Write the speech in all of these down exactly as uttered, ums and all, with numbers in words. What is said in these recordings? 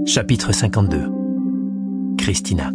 Chapitre cinquante-deux. Christina.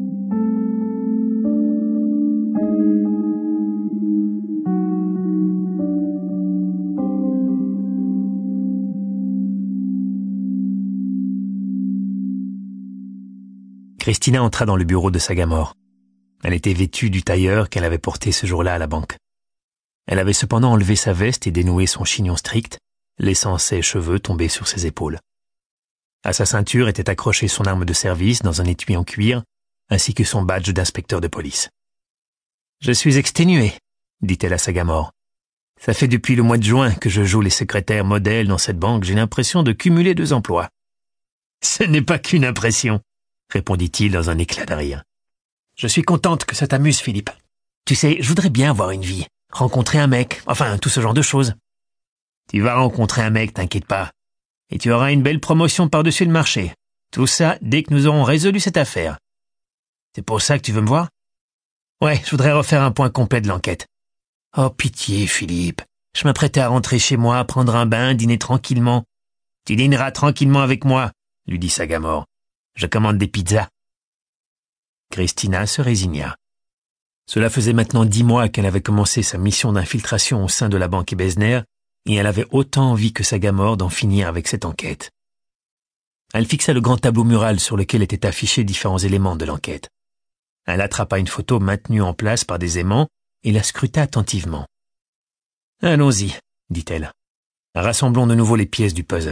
Christina entra dans le bureau de Sagamore. Elle était vêtue du tailleur qu'elle avait porté ce jour-là à la banque. Elle avait cependant enlevé sa veste et dénoué son chignon strict, laissant ses cheveux tomber sur ses épaules. À sa ceinture était accrochée son arme de service dans un étui en cuir, ainsi que son badge d'inspecteur de police. « Je suis exténuée, » dit-elle à Sagamore. « Ça fait depuis le mois de juin que je joue les secrétaires modèles dans cette banque. J'ai l'impression de cumuler deux emplois. »« Ce n'est pas qu'une impression, » répondit-il dans un éclat de rire. « Je suis contente que ça t'amuse, Philippe. Tu sais, je voudrais bien avoir une vie, rencontrer un mec, enfin tout ce genre de choses. »« Tu vas rencontrer un mec, t'inquiète pas. Et tu auras une belle promotion par-dessus le marché. Tout ça dès que nous aurons résolu cette affaire. C'est pour ça que tu veux me voir ? Ouais, je voudrais refaire un point complet de l'enquête. Oh, pitié, Philippe. Je m'apprêtais à rentrer chez moi, prendre un bain, dîner tranquillement. Tu dîneras tranquillement avec moi, lui dit Sagamore. Je commande des pizzas. Christina se résigna. Cela faisait maintenant dix mois qu'elle avait commencé sa mission d'infiltration au sein de la banque Ebezner, et elle avait autant envie que Sagamore d'en finir avec cette enquête. Elle fixa le grand tableau mural sur lequel étaient affichés différents éléments de l'enquête. Elle attrapa une photo maintenue en place par des aimants et la scruta attentivement. « Allons-y, » dit-elle. « Rassemblons de nouveau les pièces du puzzle. »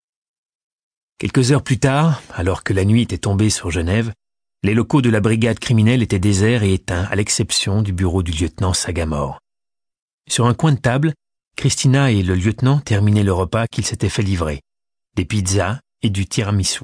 Quelques heures plus tard, alors que la nuit était tombée sur Genève, les locaux de la brigade criminelle étaient déserts et éteints, à l'exception du bureau du lieutenant Sagamore. Sur un coin de table, Christina et le lieutenant terminaient le repas qu'ils s'étaient fait livrer, des pizzas et du tiramisu.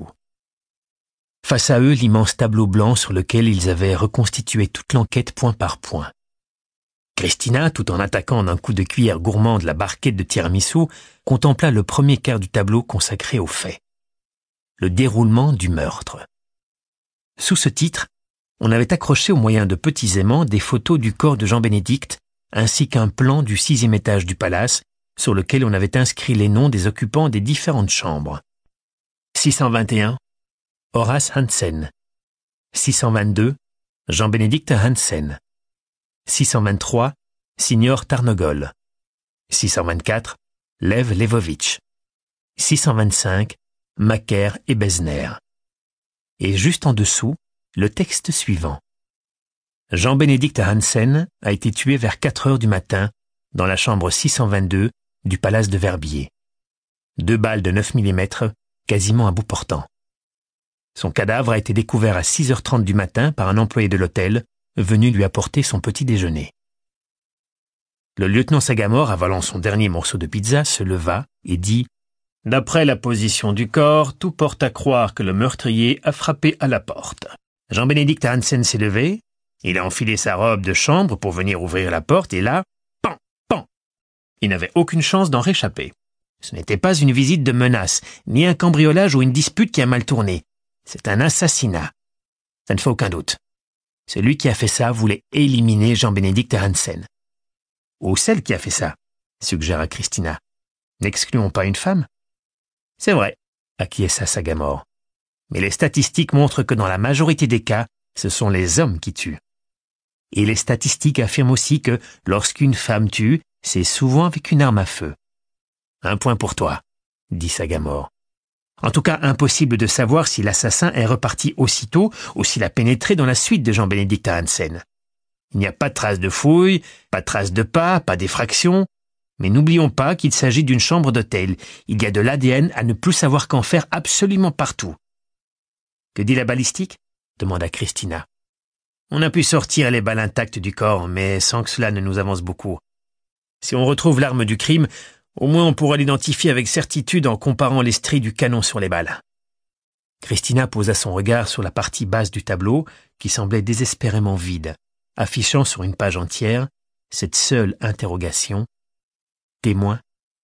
Face à eux, l'immense tableau blanc sur lequel ils avaient reconstitué toute l'enquête point par point. Christina, tout en attaquant d'un coup de cuillère gourmande la barquette de tiramisu, contempla le premier quart du tableau consacré aux faits. Le déroulement du meurtre. Sous ce titre, on avait accroché au moyen de petits aimants des photos du corps de Jean-Bénédicte, ainsi qu'un plan du sixième étage du palace, sur lequel on avait inscrit les noms des occupants des différentes chambres. six cent vingt et un, Horace Hansen. six cent vingt-deux, Jean-Bénédicte Hansen. six cent vingt-trois, Signor Tarnogol. six cent vingt-quatre, Lev Levovitch. six cent vingt-cinq, Macaire Ebezner. Et juste en dessous, le texte suivant. Jean-Bénédicte Hansen a été tué vers quatre heures du matin dans la chambre six cent vingt-deux du palace de Verbier. Deux balles de neuf millimètres, quasiment à bout portant. Son cadavre a été découvert à six heures trente du matin par un employé de l'hôtel venu lui apporter son petit déjeuner. Le lieutenant Sagamore, avalant son dernier morceau de pizza, se leva et dit « D'après la position du corps, tout porte à croire que le meurtrier a frappé à la porte. Jean-Bénédicte Hansen s'est levé. Il a enfilé sa robe de chambre pour venir ouvrir la porte et là, pan, pan. Il n'avait aucune chance d'en réchapper. Ce n'était pas une visite de menace, ni un cambriolage ou une dispute qui a mal tourné. C'est un assassinat. Ça ne fait aucun doute. Celui qui a fait ça voulait éliminer Jean-Bénédicte Hansen. Ou celle qui a fait ça, suggéra Christina. N'excluons pas une femme. C'est vrai, acquiesça Sagamore. Mais les statistiques montrent que dans la majorité des cas, ce sont les hommes qui tuent. Et les statistiques affirment aussi que lorsqu'une femme tue, c'est souvent avec une arme à feu. Un point pour toi, dit Sagamore. En tout cas, impossible de savoir si l'assassin est reparti aussitôt ou s'il a pénétré dans la suite de Jean-Bénédicte Hansen. Il n'y a pas de traces de fouilles, pas de traces de pas, pas d'effraction. Mais n'oublions pas qu'il s'agit d'une chambre d'hôtel. Il y a de l'A D N à ne plus savoir qu'en faire absolument partout. Que dit la balistique ? Demanda Christina. On a pu sortir les balles intactes du corps, mais sans que cela ne nous avance beaucoup. Si on retrouve l'arme du crime, au moins on pourra l'identifier avec certitude en comparant les stries du canon sur les balles. Christina posa son regard sur la partie basse du tableau, qui semblait désespérément vide, affichant sur une page entière cette seule interrogation. Témoin.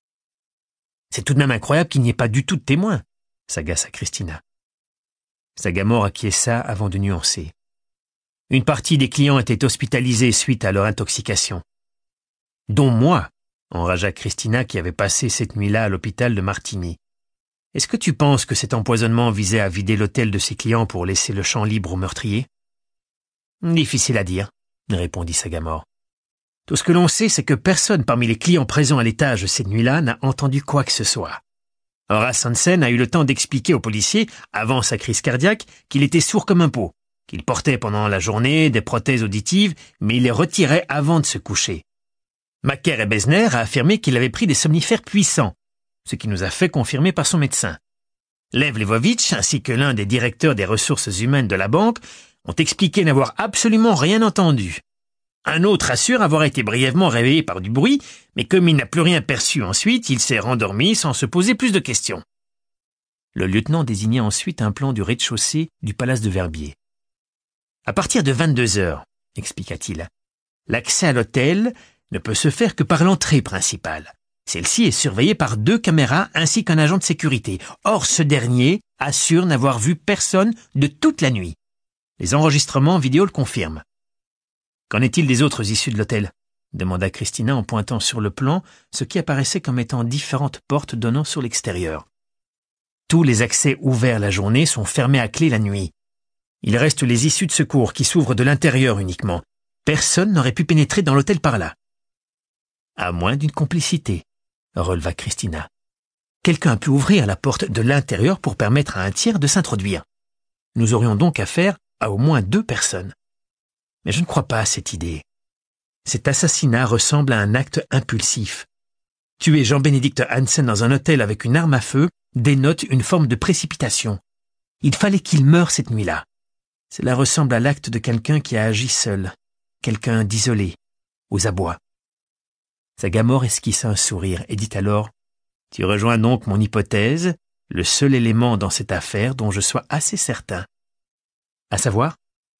C'est tout de même incroyable qu'il n'y ait pas du tout de témoin, s'agaça Christina. Sagamore acquiesça avant de nuancer. Une partie des clients étaient hospitalisés suite à leur intoxication. Dont moi, enragea Christina qui avait passé cette nuit-là à l'hôpital de Martigny. Est-ce que tu penses que cet empoisonnement visait à vider l'hôtel de ses clients pour laisser le champ libre au meurtrier? Difficile à dire, répondit Sagamore. Tout ce que l'on sait, c'est que personne parmi les clients présents à l'étage cette nuit-là n'a entendu quoi que ce soit. Horace Hansen a eu le temps d'expliquer aux policiers, avant sa crise cardiaque, qu'il était sourd comme un pot, qu'il portait pendant la journée des prothèses auditives, mais il les retirait avant de se coucher. Macaire et Besner a affirmé qu'il avait pris des somnifères puissants, ce qui nous a fait confirmer par son médecin. Lev Levovitch, ainsi que l'un des directeurs des ressources humaines de la banque, ont expliqué n'avoir absolument rien entendu. Un autre assure avoir été brièvement réveillé par du bruit, mais comme il n'a plus rien perçu ensuite, il s'est rendormi sans se poser plus de questions. Le lieutenant désigna ensuite un plan du rez-de-chaussée du palace de Verbier. À partir de vingt-deux heures, expliqua-t-il, l'accès à l'hôtel ne peut se faire que par l'entrée principale. Celle-ci est surveillée par deux caméras ainsi qu'un agent de sécurité. Or, ce dernier assure n'avoir vu personne de toute la nuit. Les enregistrements vidéo le confirment. Qu'en est-il des autres issues de l'hôtel? Demanda Christina en pointant sur le plan ce qui apparaissait comme étant différentes portes donnant sur l'extérieur. Tous les accès ouverts la journée sont fermés à clé la nuit. Il reste les issues de secours qui s'ouvrent de l'intérieur uniquement. Personne n'aurait pu pénétrer dans l'hôtel par là. À moins d'une complicité, releva Christina. Quelqu'un a pu ouvrir la porte de l'intérieur pour permettre à un tiers de s'introduire. Nous aurions donc affaire à au moins deux personnes. Mais je ne crois pas à cette idée. Cet assassinat ressemble à un acte impulsif. Tuer Jean-Bénédicte Hansen dans un hôtel avec une arme à feu dénote une forme de précipitation. Il fallait qu'il meure cette nuit-là. Cela ressemble à l'acte de quelqu'un qui a agi seul, quelqu'un d'isolé, aux abois. Sagamore esquissa un sourire et dit alors « Tu rejoins donc mon hypothèse, le seul élément dans cette affaire dont je sois assez certain. À savoir ?»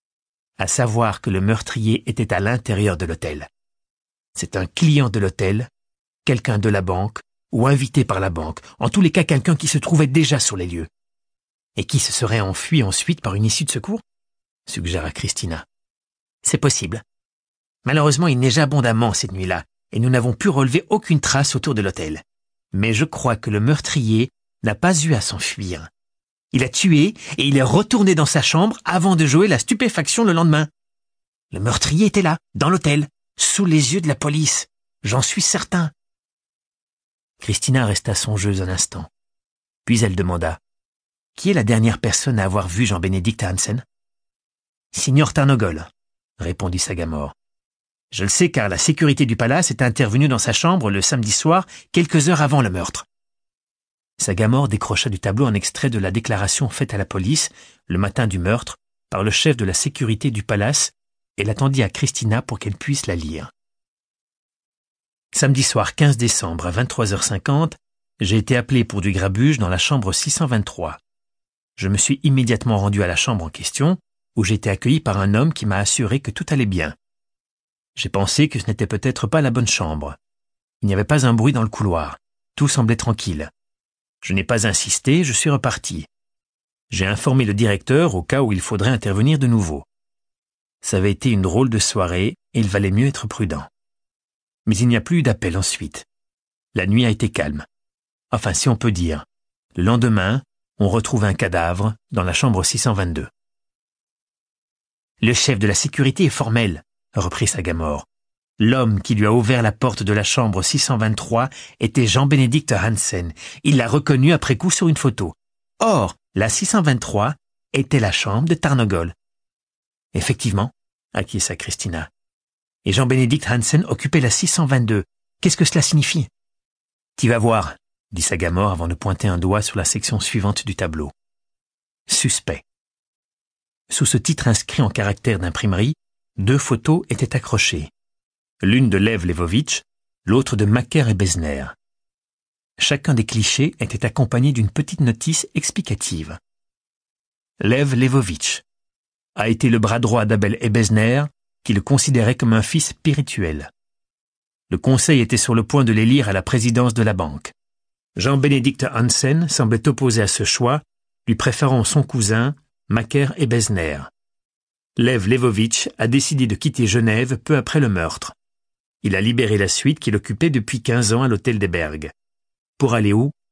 À savoir que le meurtrier était à l'intérieur de l'hôtel. C'est un client de l'hôtel, quelqu'un de la banque ou invité par la banque, en tous les cas quelqu'un qui se trouvait déjà sur les lieux. Et qui se serait enfui ensuite par une issue de secours, suggéra Christina. C'est possible. Malheureusement, il neige abondamment cette nuit-là, et nous n'avons pu relever aucune trace autour de l'hôtel. Mais je crois que le meurtrier n'a pas eu à s'enfuir. Il a tué et il est retourné dans sa chambre avant de jouer la stupéfaction le lendemain. Le meurtrier était là, dans l'hôtel, sous les yeux de la police. J'en suis certain. Christina resta songeuse un instant. Puis elle demanda « Qui est la dernière personne à avoir vu Jean-Bénédicte Hansen ?»« Signor Tarnogol, » répondit Sagamore. « Je le sais car la sécurité du palace est intervenue dans sa chambre le samedi soir, quelques heures avant le meurtre. » Sagamore décrocha du tableau un extrait de la déclaration faite à la police, le matin du meurtre, par le chef de la sécurité du palace et l'attendit à Christina pour qu'elle puisse la lire. Samedi soir quinze décembre à vingt-trois heures cinquante, j'ai été appelé pour du grabuge dans la chambre six cent vingt-trois. Je me suis immédiatement rendu à la chambre en question, où j'ai été accueilli par un homme qui m'a assuré que tout allait bien. J'ai pensé que ce n'était peut-être pas la bonne chambre. Il n'y avait pas un bruit dans le couloir. Tout semblait tranquille. Je n'ai pas insisté, je suis reparti. J'ai informé le directeur au cas où il faudrait intervenir de nouveau. Ça avait été une drôle de soirée et il valait mieux être prudent. Mais il n'y a plus eu d'appel ensuite. La nuit a été calme. Enfin, si on peut dire. Le lendemain, on retrouve un cadavre dans la chambre six cent vingt-deux. Le chef de la sécurité est formel, reprit Sagamore. L'homme qui lui a ouvert la porte de la chambre six cent vingt-trois était Jean-Bénédicte Hansen. Il l'a reconnu après coup sur une photo. Or, la six cent vingt-trois était la chambre de Tarnogol. Effectivement, acquiesça Christina. Et Jean-Bénédicte Hansen occupait la six cent vingt-deux. Qu'est-ce que cela signifie? Tu vas voir, dit Sagamore avant de pointer un doigt sur la section suivante du tableau. Suspect. Sous ce titre inscrit en caractères d'imprimerie, deux photos étaient accrochées. L'une de Lev Levovitch, l'autre de Macaire et Besner. Chacun des clichés était accompagné d'une petite notice explicative. Lev Levovitch a été le bras droit d'Abel Ebesner, qui le considérait comme un fils spirituel. Le conseil était sur le point de l'élire à la présidence de la banque. Jean-Bénédicte Hansen semblait opposé à ce choix, lui préférant son cousin, Macaire et Besner. Lev Levovitch a décidé de quitter Genève peu après le meurtre. Il a libéré la suite qu'il occupait depuis quinze ans à l'hôtel des Bergues. Pour aller où?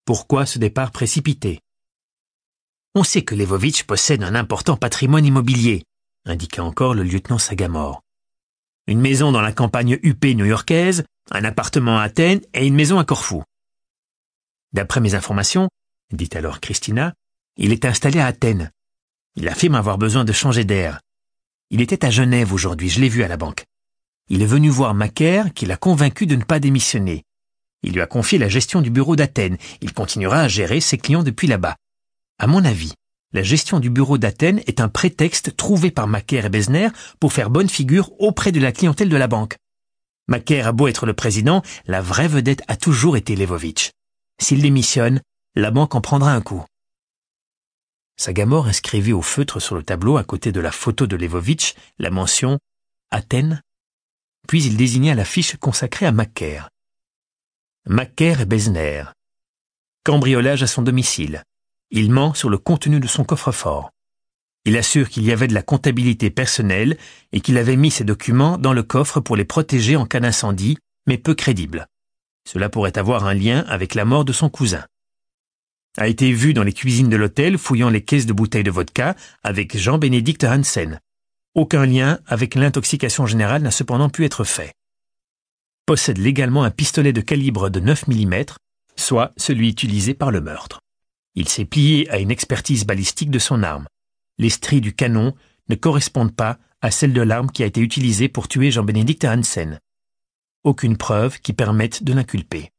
Pourquoi ce départ précipité? On sait que Levovitch possède un important patrimoine immobilier, indiqua encore le lieutenant Sagamore. Une maison dans la campagne huppée new-yorkaise, un appartement à Athènes et une maison à Corfou. D'après mes informations, dit alors Christina, il est installé à Athènes. Il affirme avoir besoin de changer d'air. Il était à Genève aujourd'hui, je l'ai vu à la banque. Il est venu voir Macaire qui l'a convaincu de ne pas démissionner. Il lui a confié la gestion du bureau d'Athènes. Il continuera à gérer ses clients depuis là-bas. À mon avis, la gestion du bureau d'Athènes est un prétexte trouvé par Macaire et Besner pour faire bonne figure auprès de la clientèle de la banque. Macaire a beau être le président, la vraie vedette a toujours été Levovitch. S'il démissionne, la banque en prendra un coup. Sagamore inscrivit au feutre sur le tableau à côté de la photo de Levovitch la mention « Athènes », puis il désigna la fiche consacrée à Macaire. Macaire et Besner. Cambriolage à son domicile. Il ment sur le contenu de son coffre-fort. Il assure qu'il y avait de la comptabilité personnelle et qu'il avait mis ses documents dans le coffre pour les protéger en cas d'incendie, mais peu crédible. Cela pourrait avoir un lien avec la mort de son cousin. A été vu dans les cuisines de l'hôtel fouillant les caisses de bouteilles de vodka avec Jean-Bénédicte Hansen. Aucun lien avec l'intoxication générale n'a cependant pu être fait. Possède légalement un pistolet de calibre de neuf millimètres, soit celui utilisé par le meurtre. Il s'est plié à une expertise balistique de son arme. Les stries du canon ne correspondent pas à celles de l'arme qui a été utilisée pour tuer Jean-Bénédicte Hansen. Aucune preuve qui permette de l'inculper.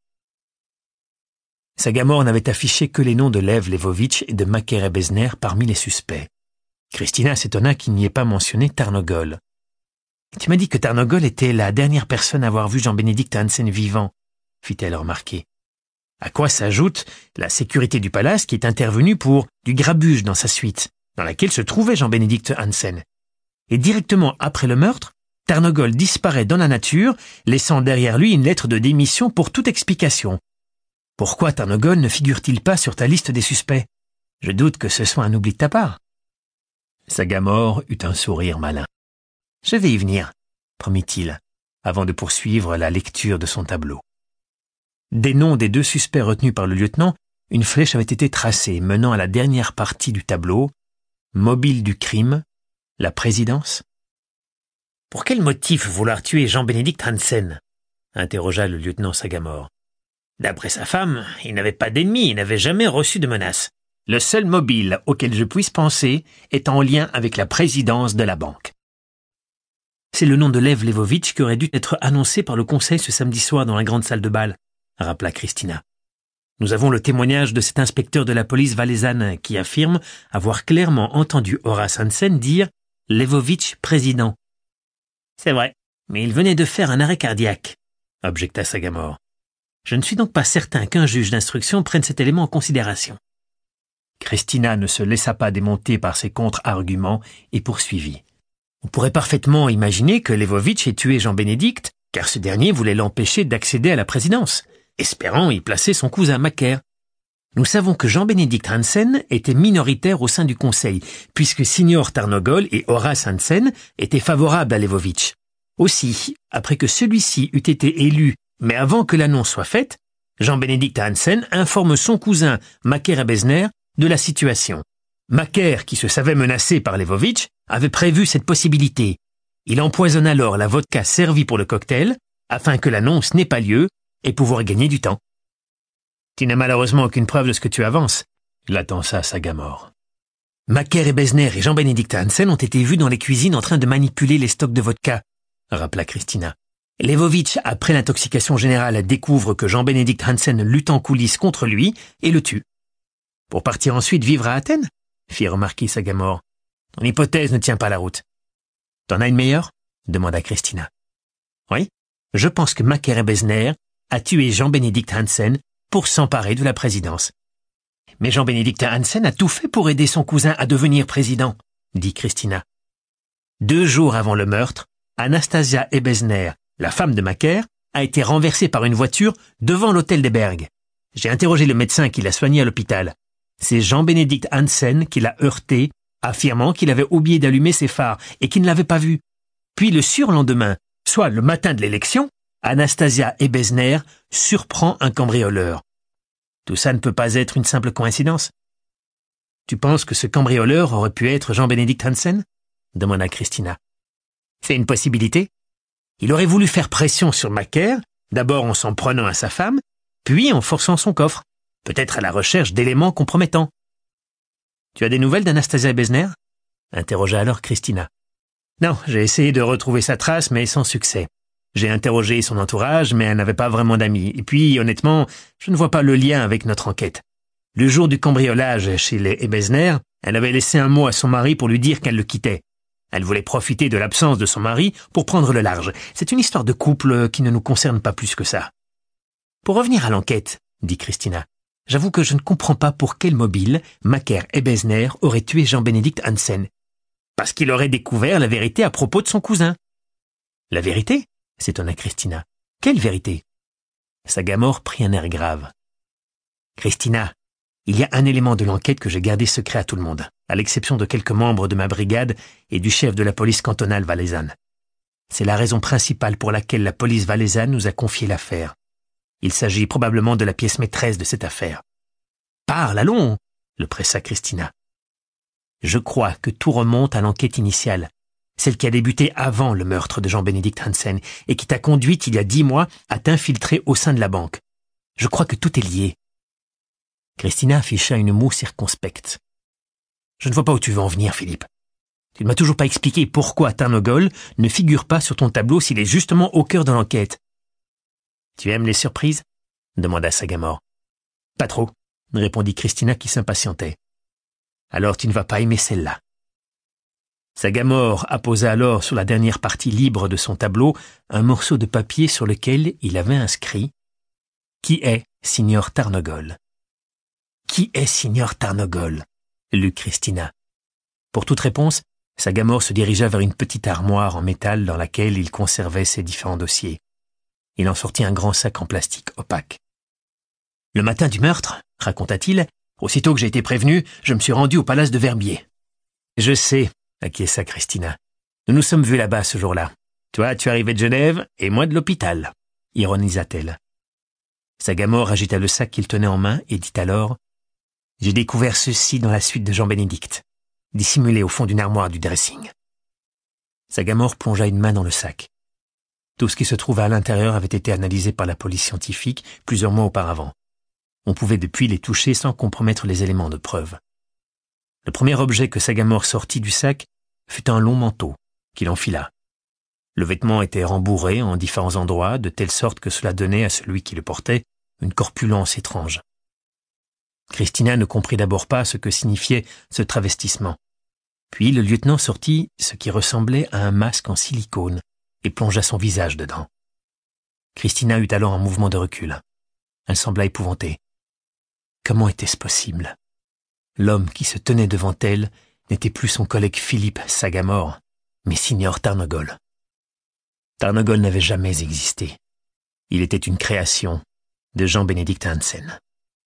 Sagamore n'avait affiché que les noms de Lev Levovitch et de Macaire et Besner parmi les suspects. Christina s'étonna qu'il n'y ait pas mentionné Tarnogol. « Tu m'as dit que Tarnogol était la dernière personne à avoir vu Jean-Bénédicte Hansen vivant, » fit-elle remarquer. À quoi s'ajoute la sécurité du palace qui est intervenue pour du grabuge dans sa suite, dans laquelle se trouvait Jean-Bénédicte Hansen. Et directement après le meurtre, Tarnogol disparaît dans la nature, laissant derrière lui une lettre de démission pour toute explication. Pourquoi Tarnogol ne figure-t-il pas sur ta liste des suspects? Je doute que ce soit un oubli de ta part. Sagamore eut un sourire malin. Je vais y venir, promit-il, avant de poursuivre la lecture de son tableau. Des noms des deux suspects retenus par le lieutenant, une flèche avait été tracée menant à la dernière partie du tableau, mobile du crime, la présidence. « Pour quel motif vouloir tuer Jean-Bénédicte Hansen ?» interrogea le lieutenant Sagamore. D'après sa femme, il n'avait pas d'ennemis, il n'avait jamais reçu de menace. Le seul mobile auquel je puisse penser est en lien avec la présidence de la banque. C'est le nom de Lev Levovitch qui aurait dû être annoncé par le conseil ce samedi soir dans la grande salle de bal, rappela Christina. Nous avons le témoignage de cet inspecteur de la police valaisanne qui affirme avoir clairement entendu Horace Hansen dire « Levovitch président ». C'est vrai, mais il venait de faire un arrêt cardiaque, objecta Sagamore. Je ne suis donc pas certain qu'un juge d'instruction prenne cet élément en considération. Christina ne se laissa pas démonter par ses contre-arguments et poursuivit. On pourrait parfaitement imaginer que Levovitch ait tué Jean-Bénédicte, car ce dernier voulait l'empêcher d'accéder à la présidence, espérant y placer son cousin Macaire. Nous savons que Jean-Bénédicte Hansen était minoritaire au sein du conseil, puisque Signor Tarnogol et Horace Hansen étaient favorables à Levovitch. Aussi, après que celui-ci eut été élu, mais avant que l'annonce soit faite, Jean-Bénédicte Hansen informe son cousin Macaire et Besner de la situation. Macaire, qui se savait menacé par Levovitch, avait prévu cette possibilité. Il empoisonne alors la vodka servie pour le cocktail, afin que l'annonce n'ait pas lieu et pouvoir gagner du temps. Tu n'as malheureusement aucune preuve de ce que tu avances, l'attendait Sagamore. Macaire et Besner et Jean-Bénédicte Hansen ont été vus dans les cuisines en train de manipuler les stocks de vodka, rappela Christina. Levovitch, après l'intoxication générale, découvre que Jean-Bénédicte Hansen lutte en coulisses contre lui et le tue. Pour partir ensuite vivre à Athènes, fit remarquer Sagamore. Ton hypothèse ne tient pas la route. T'en as une meilleure? Demanda Christina. Oui, je pense que Macaire et Besner a tué Jean-Bénédicte Hansen pour s'emparer de la présidence. Mais Jean-Bénédicte Hansen a tout fait pour aider son cousin à devenir président, dit Christina. Deux jours avant le meurtre, Anastasia Ebesner, la femme de Macaire, a été renversée par une voiture devant l'hôtel des Bergues. J'ai interrogé le médecin qui l'a soignée à l'hôpital. C'est Jean-Bénédicte Hansen qui l'a heurté, affirmant qu'il avait oublié d'allumer ses phares et qu'il ne l'avait pas vu. Puis le surlendemain, soit le matin de l'élection, Anastasia Ebesner surprend un cambrioleur. Tout ça ne peut pas être une simple coïncidence. Tu penses que ce cambrioleur aurait pu être Jean-Bénédicte Hansen? Demanda Christina. C'est une possibilité. Il aurait voulu faire pression sur Macaire, d'abord en s'en prenant à sa femme, puis en forçant son coffre, peut-être à la recherche d'éléments compromettants. Tu as des nouvelles d'Anastasia Ebezner? Interrogea alors Christina. Non, j'ai essayé de retrouver sa trace, mais sans succès. J'ai interrogé son entourage, mais elle n'avait pas vraiment d'amis. Et puis, honnêtement, je ne vois pas le lien avec notre enquête. Le jour du cambriolage chez les Ebezner, elle avait laissé un mot à son mari pour lui dire qu'elle le quittait. Elle voulait profiter de l'absence de son mari pour prendre le large. C'est une histoire de couple qui ne nous concerne pas plus que ça. Pour revenir à l'enquête, dit Christina, j'avoue que je ne comprends pas pour quel mobile Macaire Ebezner aurait tué Jean-Bénédicte Hansen. Parce qu'il aurait découvert la vérité à propos de son cousin. La vérité? S'étonna Christina. Quelle vérité? Sagamore prit un air grave. Christina, il y a un élément de l'enquête que j'ai gardé secret à tout le monde, à l'exception de quelques membres de ma brigade et du chef de la police cantonale valaisanne. C'est la raison principale pour laquelle la police valaisanne nous a confié l'affaire. Il s'agit probablement de la pièce maîtresse de cette affaire. Parle, allons, le pressa Christina. Je crois que tout remonte à l'enquête initiale, celle qui a débuté avant le meurtre de Jean-Bénédicte Hansen et qui t'a conduite il y a dix mois à t'infiltrer au sein de la banque. Je crois que tout est lié. Christina afficha une moue circonspecte. Je ne vois pas où tu veux en venir, Philippe. Tu ne m'as toujours pas expliqué pourquoi Tarnogol ne figure pas sur ton tableau s'il est justement au cœur de l'enquête. Tu aimes les surprises? Demanda Sagamore. Pas trop, répondit Christina qui s'impatientait. Alors tu ne vas pas aimer celle-là. Sagamore apposa alors sur la dernière partie libre de son tableau un morceau de papier sur lequel il avait inscrit « Qui est Signor Tarnogol ?» « Qui est Signor Tarnogol ?» lut Christina. Pour toute réponse, Sagamore se dirigea vers une petite armoire en métal dans laquelle il conservait ses différents dossiers. Il en sortit un grand sac en plastique opaque. « Le matin du meurtre, raconta-t-il, aussitôt que j'ai été prévenu, je me suis rendu au palace de Verbier. »« Je sais, » acquiesça Christina. « Nous nous sommes vus là-bas ce jour-là. Toi, tu arrivais de Genève et moi de l'hôpital, » ironisa-t-elle. Sagamore agita le sac qu'il tenait en main et dit alors « J'ai découvert ceci dans la suite de Jean-Bénédicte, dissimulé au fond d'une armoire du dressing. » Sagamore plongea une main dans le sac. Tout ce qui se trouvait à l'intérieur avait été analysé par la police scientifique plusieurs mois auparavant. On pouvait depuis les toucher sans compromettre les éléments de preuve. Le premier objet que Sagamore sortit du sac fut un long manteau qu'il enfila. Le vêtement était rembourré en différents endroits, de telle sorte que cela donnait à celui qui le portait une corpulence étrange. Christina ne comprit d'abord pas ce que signifiait ce travestissement. Puis le lieutenant sortit ce qui ressemblait à un masque en silicone et plongea son visage dedans. Christina eut alors un mouvement de recul. Elle sembla épouvantée. Comment était-ce possible? L'homme qui se tenait devant elle n'était plus son collègue Philippe Sagamore, mais Signor Tarnogol. Tarnogol n'avait jamais existé. Il était une création de Jean-Bénédicte Hansen.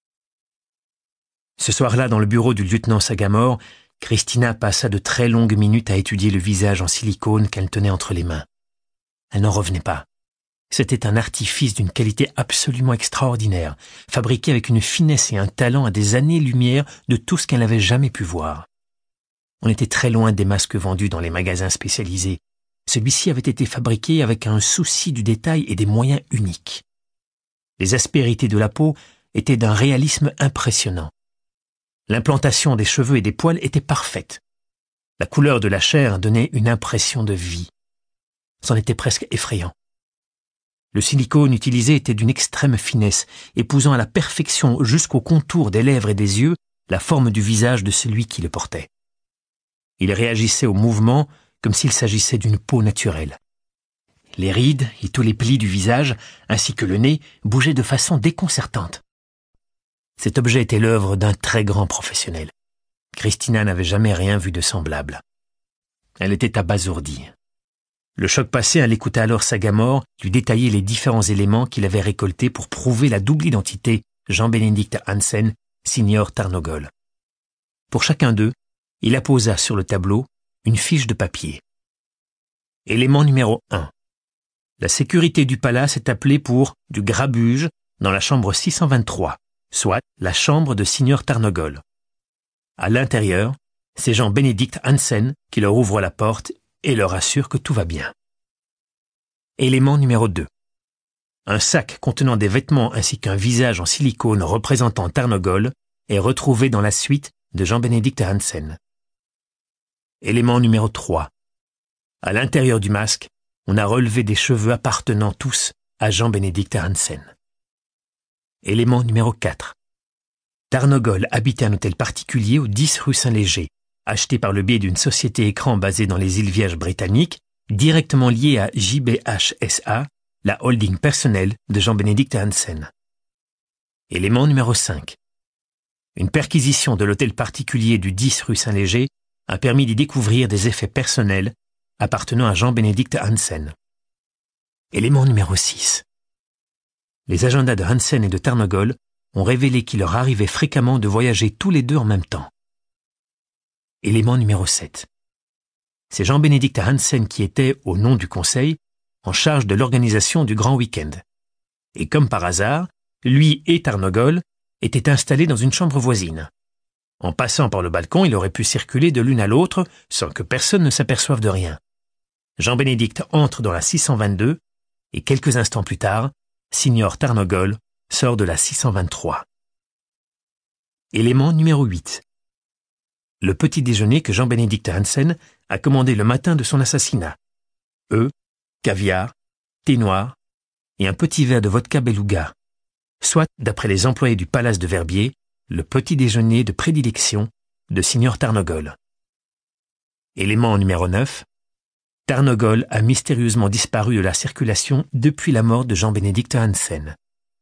Ce soir-là, dans le bureau du lieutenant Sagamore, Christina passa de très longues minutes à étudier le visage en silicone qu'elle tenait entre les mains. Elle n'en revenait pas. C'était un artifice d'une qualité absolument extraordinaire, fabriqué avec une finesse et un talent à des années-lumière de tout ce qu'elle n'avait jamais pu voir. On était très loin des masques vendus dans les magasins spécialisés. Celui-ci avait été fabriqué avec un souci du détail et des moyens uniques. Les aspérités de la peau étaient d'un réalisme impressionnant. L'implantation des cheveux et des poils était parfaite. La couleur de la chair donnait une impression de vie. C'en était presque effrayant. Le silicone utilisé était d'une extrême finesse, épousant à la perfection jusqu'au contour des lèvres et des yeux la forme du visage de celui qui le portait. Il réagissait au mouvement comme s'il s'agissait d'une peau naturelle. Les rides et tous les plis du visage, ainsi que le nez, bougeaient de façon déconcertante. Cet objet était l'œuvre d'un très grand professionnel. Christina n'avait jamais rien vu de semblable. Elle était abasourdie. Le choc passé, elle écoutait alors Sagamore lui détailler les différents éléments qu'il avait récoltés pour prouver la double identité Jean-Bénédicte Hansen, Signor Tarnogol. Pour chacun d'eux, il apposa sur le tableau une fiche de papier. Élément numéro un. La sécurité du palace est appelée pour du grabuge dans la chambre six cent vingt-trois, soit la chambre de Signor Tarnogol. À l'intérieur, c'est Jean-Bénédicte Hansen qui leur ouvre la porte et leur assure que tout va bien. Élément numéro deux. Un sac contenant des vêtements ainsi qu'un visage en silicone représentant Tarnogol est retrouvé dans la suite de Jean-Bénédicte Hansen. Élément numéro trois. À l'intérieur du masque, on a relevé des cheveux appartenant tous à Jean-Bénédicte Hansen. Élément numéro quatre. Tarnogol habitait un hôtel particulier au dix rue Saint-Léger, acheté par le biais d'une société écran basée dans les îles Vierges britanniques, directement liée à J B H S A, la holding personnelle de Jean-Bénédicte Hansen. Élément numéro cinq. Une perquisition de l'hôtel particulier du dix rue Saint-Léger a permis d'y découvrir des effets personnels appartenant à Jean-Bénédicte Hansen. Élément numéro six. Les agendas de Hansen et de Tarnogol ont révélé qu'il leur arrivait fréquemment de voyager tous les deux en même temps. Élément numéro sept. C'est Jean-Bénédicte Hansen qui était, au nom du conseil, en charge de l'organisation du grand week-end. Et comme par hasard, lui et Tarnogol étaient installés dans une chambre voisine. En passant par le balcon, il aurait pu circuler de l'une à l'autre sans que personne ne s'aperçoive de rien. Jean-Bénédicte entre dans la six cent vingt-deux et quelques instants plus tard, Signor Tarnogol sort de la six cent vingt-trois. Élément numéro huit. Le petit déjeuner que Jean-Bénédicte Hansen a commandé le matin de son assassinat. Œufs, caviar, thé noir et un petit verre de vodka beluga, soit, d'après les employés du palace de Verbier, le petit déjeuner de prédilection de Signor Tarnogol. Élément numéro neuf. Tarnogol a mystérieusement disparu de la circulation depuis la mort de Jean-Bénédicte Hansen.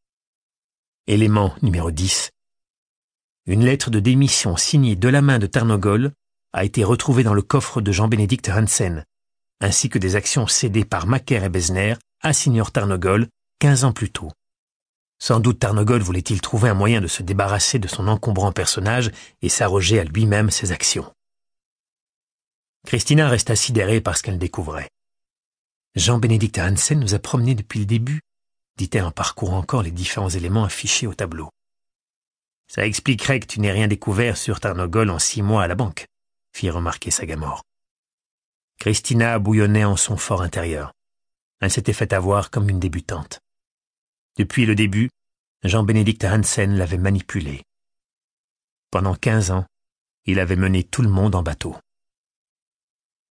Élément numéro dix. Une lettre de démission signée de la main de Tarnogol a été retrouvée dans le coffre de Jean-Bénédicte Hansen, ainsi que des actions cédées par Macaire et Besner à Signor Tarnogol quinze ans plus tôt. Sans doute Tarnogol voulait-il trouver un moyen de se débarrasser de son encombrant personnage et s'arroger à lui-même ses actions. Christina resta sidérée par ce qu'elle découvrait. « Jean-Bénédicte Hansen nous a promenés depuis le début », dit-elle en parcourant encore les différents éléments affichés au tableau. « Ça expliquerait que tu n'aies rien découvert sur Tarnogol en six mois à la banque », fit remarquer Sagamore. Christina bouillonnait en son fort intérieur. Elle s'était fait avoir comme une débutante. Depuis le début, Jean-Bénédicte Hansen l'avait manipulée. Pendant quinze ans, il avait mené tout le monde en bateau.